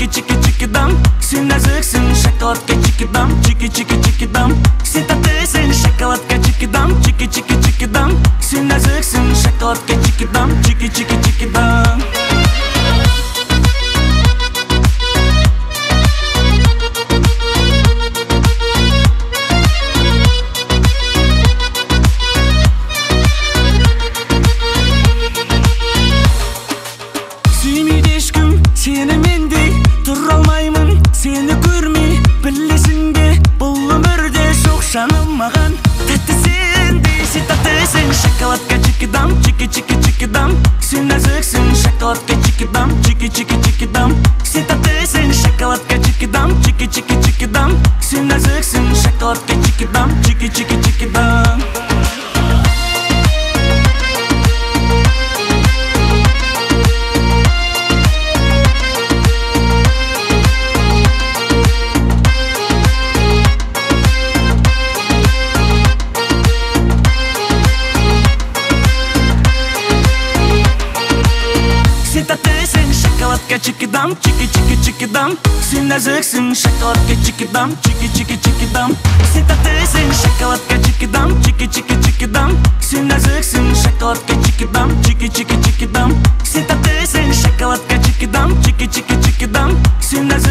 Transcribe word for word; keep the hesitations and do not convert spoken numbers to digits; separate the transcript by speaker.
Speaker 1: чики чики дам. Сен нәзіксің, шоколадка чики дам. Чики чики чики дам. Сен тәттісің, шоколадка чики дам. Чики чики чики дам. Сен нәзіксің, шоколадка чики дам. Чики чики чики дам. Сүймейді ешкім сені мендей, тұра алмаймын сені көрмей. Білесің бе, бұл өмірде жоқ жаным маған тәтті сендей. Сен тәттісің, шоколадка чики дам. Чики чики чики дам. Сен нәзіксің, шоколадка чики дам. Чики чики чики дам. Сен тәттісің, шоколадка чики дам. Чики чики чики дам. Сен нәзіксің, шоколадка чики дам. Чики чики чики дам. Сен тәттісің, шоколадка чики дам. Чики чики чики дам. Сен нәзіксің, шоколадка чики дам. Чики чики чики дам. Сен тәттісің, шоколадка чики дам. Чики чики чики дам. Сен нәзіксің, шоколадка чики дам. Чики чики чики дам. Сен тәттісің, шоколадка чики дам. Чики чики чики дам. Сен нәзіксің